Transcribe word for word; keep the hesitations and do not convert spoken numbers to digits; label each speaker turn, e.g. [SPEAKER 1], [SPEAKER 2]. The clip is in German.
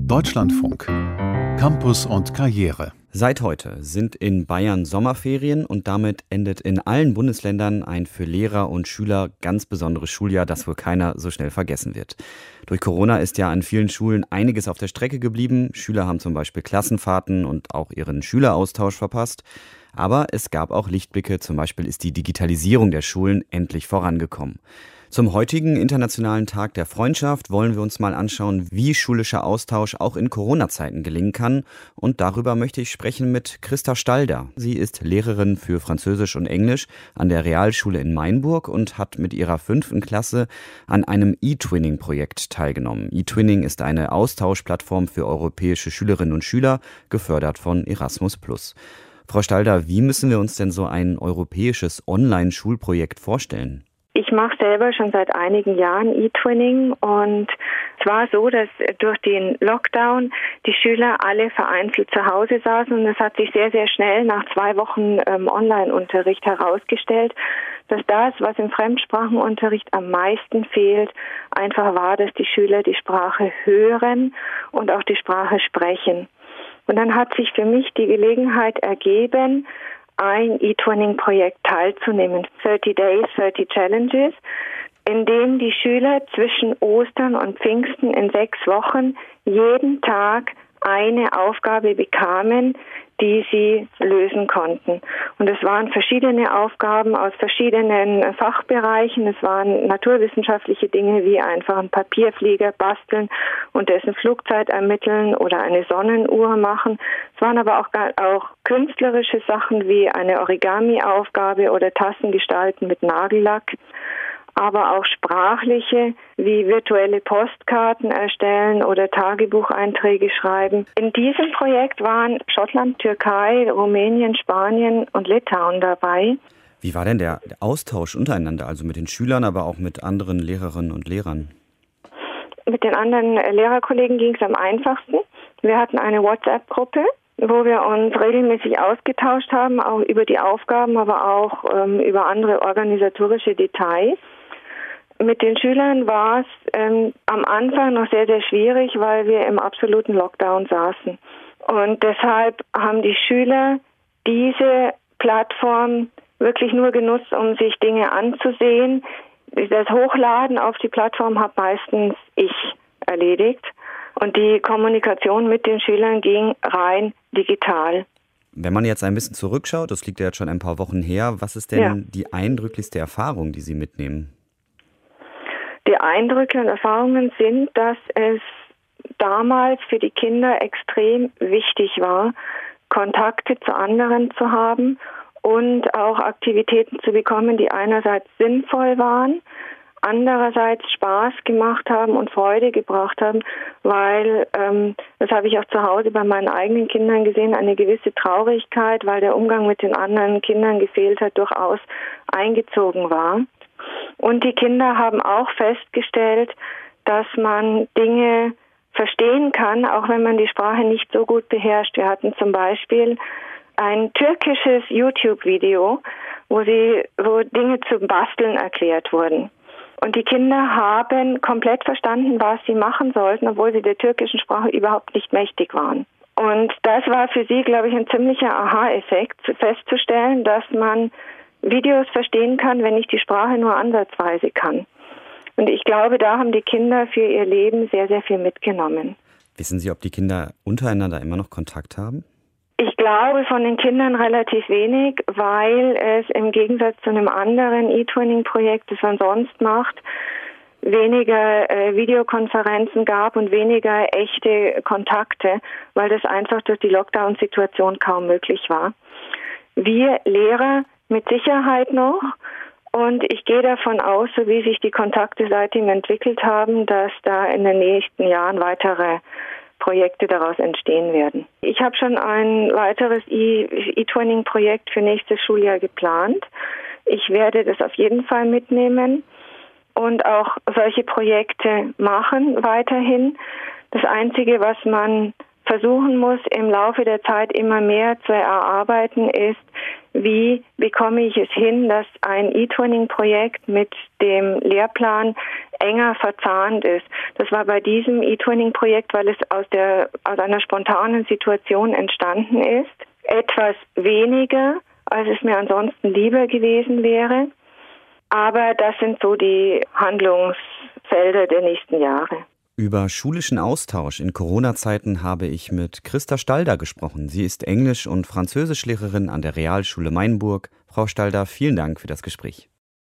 [SPEAKER 1] Deutschlandfunk. Campus und Karriere.
[SPEAKER 2] Seit heute sind in Bayern Sommerferien und damit endet in allen Bundesländern ein für Lehrer und Schüler ganz besonderes Schuljahr, das wohl keiner so schnell vergessen wird. Durch Corona ist ja an vielen Schulen einiges auf der Strecke geblieben. Schüler haben zum Beispiel Klassenfahrten und auch ihren Schüleraustausch verpasst. Aber es gab auch Lichtblicke, zum Beispiel ist die Digitalisierung der Schulen endlich vorangekommen. Zum heutigen Internationalen Tag der Freundschaft wollen wir uns mal anschauen, wie schulischer Austausch auch in Corona-Zeiten gelingen kann. Und darüber möchte ich sprechen mit Christa Stalder. Sie ist Lehrerin für Französisch und Englisch an der Realschule in Mainburg und hat mit ihrer fünften Klasse an einem E-Twinning-Projekt teilgenommen. E-Twinning ist eine Austauschplattform für europäische Schülerinnen und Schüler, gefördert von Erasmus plus. Frau Stalder, wie müssen wir uns denn so ein europäisches Online-Schulprojekt vorstellen?
[SPEAKER 3] Ich mache selber schon seit einigen Jahren E-Twinning und es war so, dass durch den Lockdown die Schüler alle vereinzelt zu Hause saßen und es hat sich sehr, sehr schnell nach zwei Wochen ähm, Online-Unterricht herausgestellt, dass das, was im Fremdsprachenunterricht am meisten fehlt, einfach war, dass die Schüler die Sprache hören und auch die Sprache sprechen. Und dann hat sich für mich die Gelegenheit ergeben, ein E-Twinning-Projekt teilzunehmen, dreißig Days, dreißig Challenges, in dem die Schüler zwischen Ostern und Pfingsten in sechs Wochen jeden Tag eine Aufgabe bekamen, die sie lösen konnten. Und es waren verschiedene Aufgaben aus verschiedenen Fachbereichen. Es waren naturwissenschaftliche Dinge wie einfach einen Papierflieger basteln und dessen Flugzeit ermitteln oder eine Sonnenuhr machen. Es waren aber auch, auch künstlerische Sachen wie eine Origami-Aufgabe oder Tassen gestalten mit Nagellack. Aber auch sprachliche, wie virtuelle Postkarten erstellen oder Tagebucheinträge schreiben. In diesem Projekt waren Schottland, Türkei, Rumänien, Spanien und Litauen dabei.
[SPEAKER 2] Wie war denn der Austausch untereinander, also mit den Schülern, aber auch mit anderen Lehrerinnen und Lehrern?
[SPEAKER 3] Mit den anderen Lehrerkollegen ging es am einfachsten. Wir hatten eine WhatsApp-Gruppe, wo wir uns regelmäßig ausgetauscht haben, auch über die Aufgaben, aber auch ähm, über andere organisatorische Details. Mit den Schülern war es ähm, am Anfang noch sehr, sehr schwierig, weil wir im absoluten Lockdown saßen. Und deshalb haben die Schüler diese Plattform wirklich nur genutzt, um sich Dinge anzusehen. Das Hochladen auf die Plattform habe meistens ich erledigt. Und die Kommunikation mit den Schülern ging rein digital.
[SPEAKER 2] Wenn man jetzt ein bisschen zurückschaut, das liegt ja jetzt schon ein paar Wochen her, was ist denn ja. die eindrücklichste Erfahrung, die Sie mitnehmen?
[SPEAKER 3] Die Eindrücke und Erfahrungen sind, dass es damals für die Kinder extrem wichtig war, Kontakte zu anderen zu haben und auch Aktivitäten zu bekommen, die einerseits sinnvoll waren, andererseits Spaß gemacht haben und Freude gebracht haben, weil, ähm, das habe ich auch zu Hause bei meinen eigenen Kindern gesehen, eine gewisse Traurigkeit, weil der Umgang mit den anderen Kindern gefehlt hat, durchaus eingezogen war. Und die Kinder haben auch festgestellt, dass man Dinge verstehen kann, auch wenn man die Sprache nicht so gut beherrscht. Wir hatten zum Beispiel ein türkisches YouTube-Video, wo sie, wo Dinge zum Basteln erklärt wurden. Und die Kinder haben komplett verstanden, was sie machen sollten, obwohl sie der türkischen Sprache überhaupt nicht mächtig waren. Und das war für sie, glaube ich, ein ziemlicher Aha-Effekt, festzustellen, dass man Videos verstehen kann, wenn ich die Sprache nur ansatzweise kann. Und ich glaube, da haben die Kinder für ihr Leben sehr, sehr viel mitgenommen.
[SPEAKER 2] Wissen Sie, ob die Kinder untereinander immer noch Kontakt haben?
[SPEAKER 3] Ich glaube von den Kindern relativ wenig, weil es im Gegensatz zu einem anderen E-Twinning-Projekt, das man sonst macht, weniger äh, Videokonferenzen gab und weniger echte Kontakte, weil das einfach durch die Lockdown-Situation kaum möglich war. Wir Lehrer mit Sicherheit noch. Und ich gehe davon aus, so wie sich die Kontakte seitdem entwickelt haben, dass da in den nächsten Jahren weitere Projekte daraus entstehen werden. Ich habe schon ein weiteres E-Twinning-Projekt für nächstes Schuljahr geplant. Ich werde das auf jeden Fall mitnehmen und auch solche Projekte machen weiterhin. Das Einzige, was man versuchen muss, im Laufe der Zeit immer mehr zu erarbeiten, ist, wie bekomme ich es hin, dass ein E-Twinning-Projekt mit dem Lehrplan enger verzahnt ist. Das war bei diesem E-Twinning-Projekt, weil es aus der aus einer spontanen Situation entstanden ist, etwas weniger, als es mir ansonsten lieber gewesen wäre. Aber das sind so die Handlungsfelder der nächsten Jahre.
[SPEAKER 2] Über schulischen Austausch in Corona-Zeiten habe ich mit Christa Stalder gesprochen. Sie ist Englisch- und Französischlehrerin an der Realschule Mainburg. Frau Stalder, vielen Dank für das Gespräch.